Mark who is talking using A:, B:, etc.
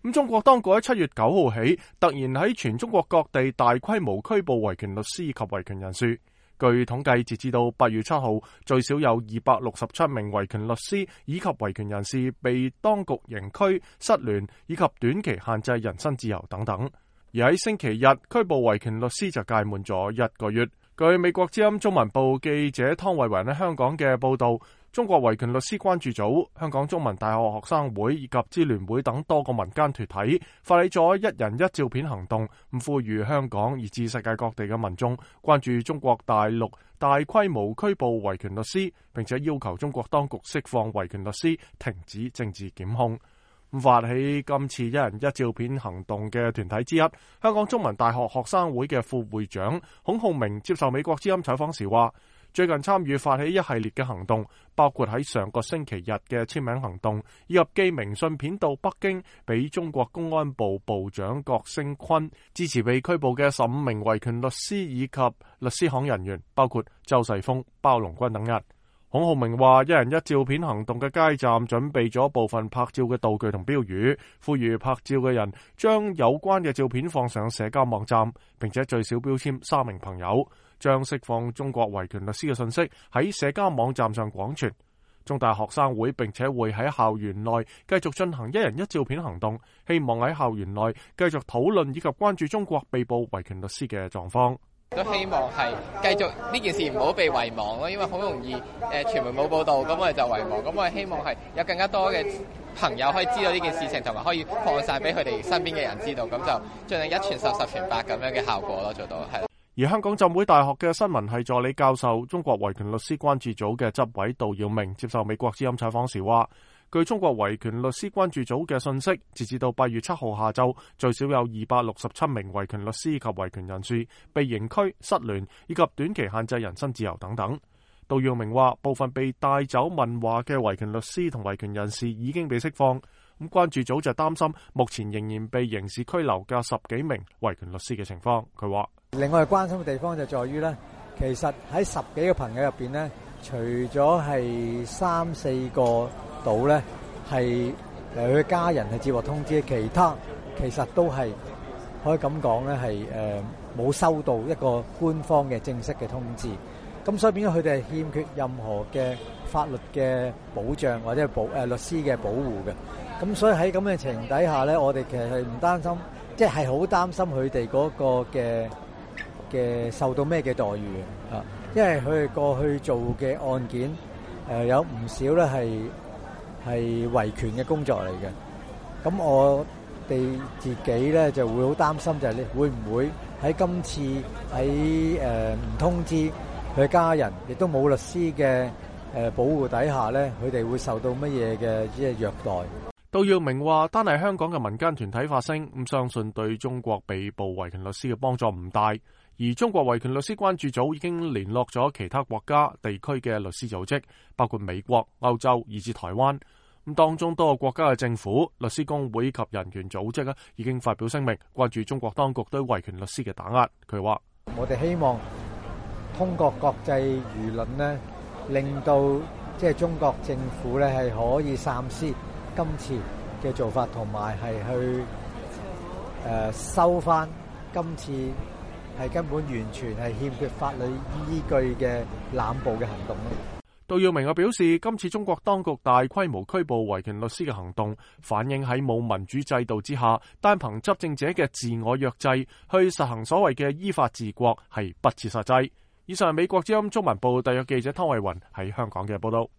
A: 中國當局喺7月9號起，突然喺全中國各地大規模拘捕維權律師及維權人士。據統計，截至到8月7號，最少有267名維權律師以及維權人士被當局刑拘、失聯以及短期限制人身自由等等。而喺星期日，拘捕維權律師就屆滿咗1個月。據美國之音中文部記者湯慧雲喺香港嘅報道，中國維權律師關注組、香港中文大學學生會以及支聯會等多個民間團體發起咗一人一照片行動，呼籲香港以至世界各地嘅民眾關注中國大陸大規模拘捕維權律師，並且要求中國當局釋放維權律師，停止政治檢控。發起今次一人一照片行動嘅團體之一，香港中文大學學生會嘅副會長孔浩明接受美國之音採訪時話，最近參與發起一系列嘅行動，包括喺上個星期日嘅簽名行動，以及寄明信片到北京俾中國公安部部長郭聲琨，支持被拘捕嘅15名維權律師以及律師行人員，包括周世峰、包龍軍等人。孔浩明話，一人一照片行動嘅街站準備咗部分拍照嘅道具同標語，呼籲拍照嘅人將有關嘅照片放上社交網站，並且最少標籤3名朋友，將釋放中國維權律師嘅信息喺社交網站上廣傳。中大學生會並且會喺校園內繼續進行一人一照片行動，希望喺校園內繼續討論以及關注中國被捕維權律師嘅狀況。
B: 都希望係繼續呢件事唔好被遺忘咯，因為好容易傳媒冇報道，咁我哋就遺忘。咁我哋希望係有更加多嘅朋友可以知道呢件事情，同埋可以擴散俾佢哋身邊嘅人知道，咁就盡量一傳十，十傳百咁樣嘅效果咯，做到係。
A: 而香港浸會大學嘅新聞系助理教授、中國維權律師關注組嘅執委杜耀明接受美國之音採訪時話，據中國維權律師關注組嘅信息，截至到8月7號下晝，最少有267名維權律師及維權人士被刑拘、失聯以及短期限制人身自由等等。杜耀明話，部分被帶走問話嘅維權律師同維權人士已經被釋放。咁關注組就擔心目前仍然被刑事拘留嘅10幾名維權律師嘅情況。佢話，
C: 另外關心嘅地方就在於呢，其實喺10幾個朋友入邊呢，除咗係3、4個到呢係佢家人係接獲通知，其他其實都係可以咁講呢係冇收到一個官方嘅正式嘅通知。咁所以變咗佢哋係欠缺任何嘅法律嘅保障或者係律師嘅保護嘅。咁所以喺咁嘅情形底下咧，我哋其實係唔擔心，即係好擔心佢哋嗰個嘅受到咩嘅待遇啊？因為佢哋過去做嘅案件有唔少咧係維權嘅工作嚟嘅。咁我哋自己咧就會好擔心，就係你會唔會喺今次喺唔通知佢家人，亦都冇律師嘅保護底下咧，佢哋會受到乜嘢嘅即係虐待？
A: 杜耀明話，單係香港嘅民間團體發聲，咁相信對中國被捕維權律師嘅幫助唔大。而中國維權律師關注組已經聯絡咗其他國家、地區嘅律師組織，包括美國、歐洲以至台灣。咁當中多個國家嘅政府、律師公會及人權組織已經發表聲明，關注中國當局對維權律師嘅打壓。佢話：
C: 我哋希望通過國際輿論呢，令到即係中國政府咧係可以三思今次嘅做法，同埋係去收翻今次係根本完全係欠缺法律依據嘅濫捕嘅行動咯。
A: 杜耀明又表示，今次中國當局大規模拘捕維權律師嘅行動，反映喺冇民主制度之下，單憑執政者嘅自我約制去實行所謂嘅依法治國係不切實際。以上係美國之音中文部特約記者湯慧雲喺香港嘅報道。